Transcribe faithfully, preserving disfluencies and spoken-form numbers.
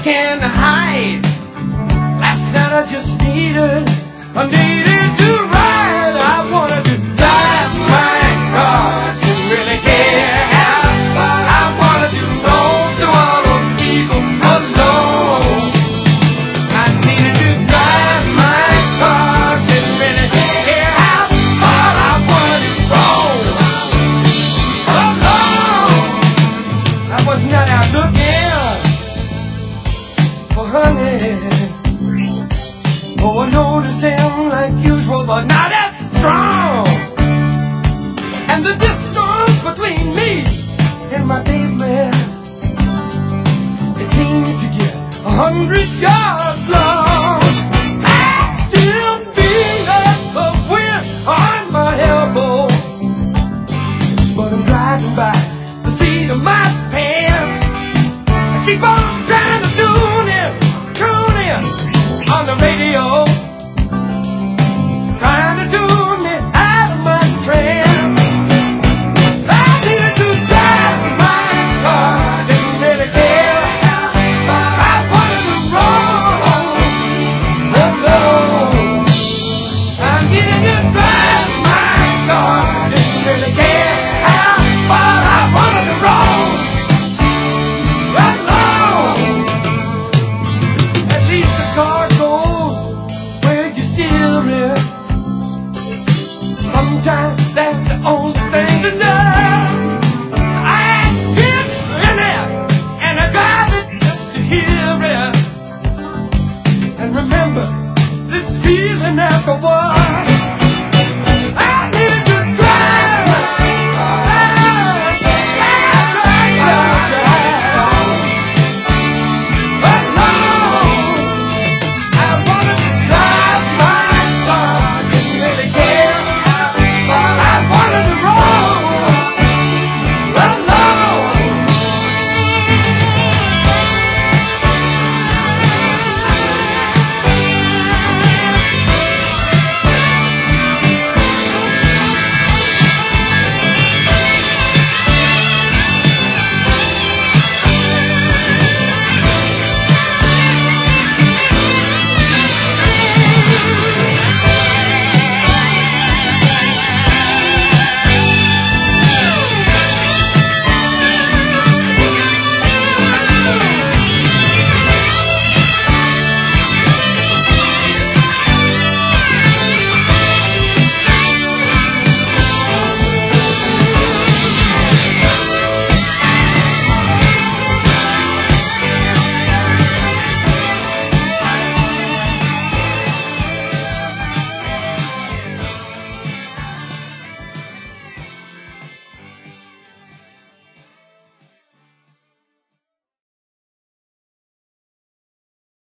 can hide. Last night I just needed, I needed to ride. I wanted to drive my car, didn't really care how far. I wanted to roam through all those people alone. I needed to drive my car, didn't really care how far. I wanted to roam alone. I was not out looking for honey. Oh, I noticed him like usual, but not as strong. And the distance between me and my pavement, it seemed to get a hundred yards long.